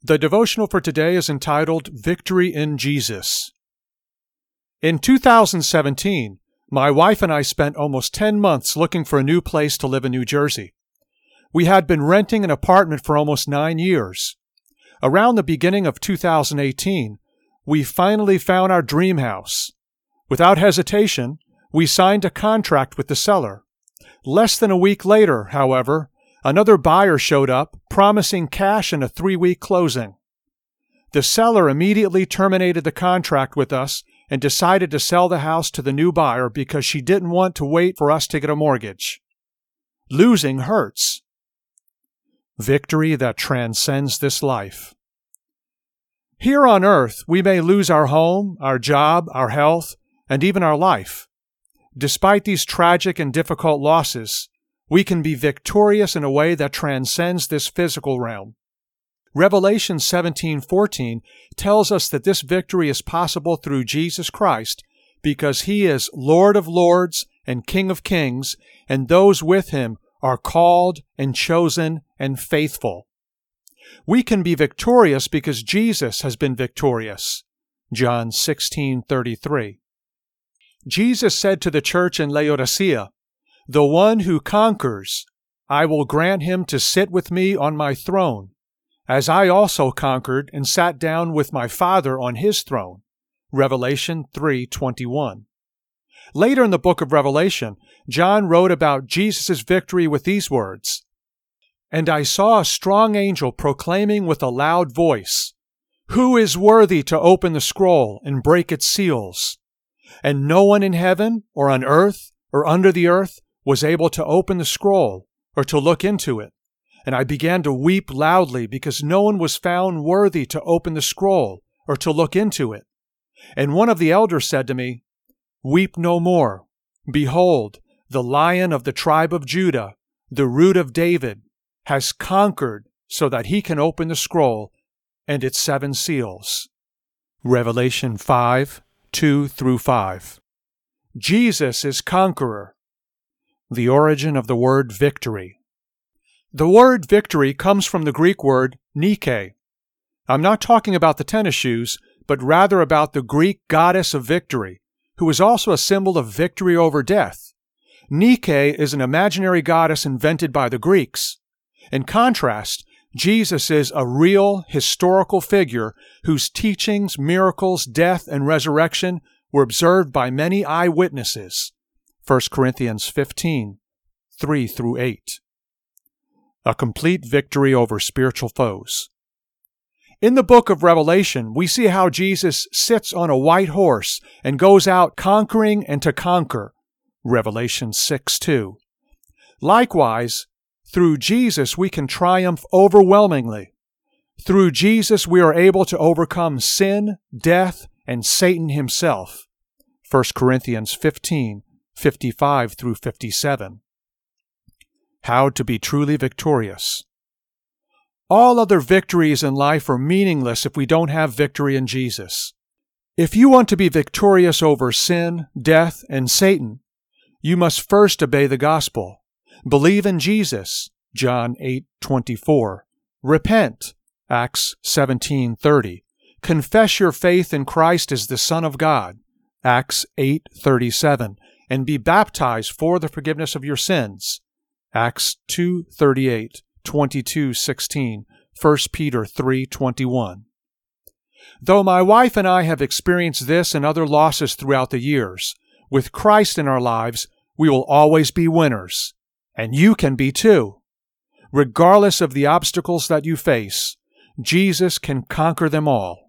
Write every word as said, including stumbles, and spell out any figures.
The devotional for today is entitled Victory in Jesus. In two thousand seventeen, my wife and I spent almost ten months looking for a new place to live in New Jersey. We had been renting an apartment for almost nine years. Around the beginning of two thousand eighteen, we finally found our dream house. Without hesitation, we signed a contract with the seller. Less than a week later, however, another buyer showed up, promising cash and a three-week closing. The seller immediately terminated the contract with us and decided to sell the house to the new buyer because she didn't want to wait for us to get a mortgage. Losing hurts. Victory that transcends this life. Here on earth, we may lose our home, our job, our health, and even our life. Despite these tragic and difficult losses, we can be victorious in a way that transcends this physical realm. Revelation seventeen fourteen tells us that this victory is possible through Jesus Christ because He is Lord of lords and King of kings, and those with Him are called and chosen and faithful. We can be victorious because Jesus has been victorious. John sixteen thirty-three. Jesus said to the church in Laodicea, "The one who conquers, I will grant him to sit with me on my throne, as I also conquered and sat down with my Father on His throne." Revelation three twenty-one. Later in the book of Revelation, John wrote about Jesus' victory with these words, "And I saw a strong angel proclaiming with a loud voice, 'Who is worthy to open the scroll and break its seals?' And no one in heaven or on earth or under the earth was able to open the scroll or to look into it. And I began to weep loudly because no one was found worthy to open the scroll or to look into it. And one of the elders said to me, 'Weep no more. Behold, the Lion of the tribe of Judah, the Root of David, has conquered so that He can open the scroll and its seven seals.'" Revelation five, two through five. Jesus is conqueror. The origin of the word victory. The word victory comes from the Greek word Nike. I'm not talking about the tennis shoes, but rather about the Greek goddess of victory, who is also a symbol of victory over death. Nike is an imaginary goddess invented by the Greeks. In contrast, Jesus is a real historical figure whose teachings, miracles, death, and resurrection were observed by many eyewitnesses. First Corinthians fifteen, three through eight. A complete victory over spiritual foes. In the book of Revelation, we see how Jesus sits on a white horse and goes out conquering and to conquer. Revelation six two. Likewise, through Jesus we can triumph overwhelmingly. Through Jesus we are able to overcome sin, death, and Satan himself. First Corinthians fifteen, fifty-five through fifty-seven. How to be truly victorious. All other victories in life are meaningless if we don't have victory in Jesus. If you want to be victorious over sin, death, and Satan, you must first obey the gospel. Believe in Jesus, John eight twenty-four. Repent, Acts seventeen thirty. Confess your faith in Christ as the Son of God, Acts eight thirty-seven. And be baptized for the forgiveness of your sins, Acts two thirty-eight, twenty-two sixteen, First Peter three twenty-one. Though my wife and I have experienced this and other losses throughout the years, with Christ in our lives, we will always be winners. And you can be too. Regardless of the obstacles that you face, Jesus can conquer them all.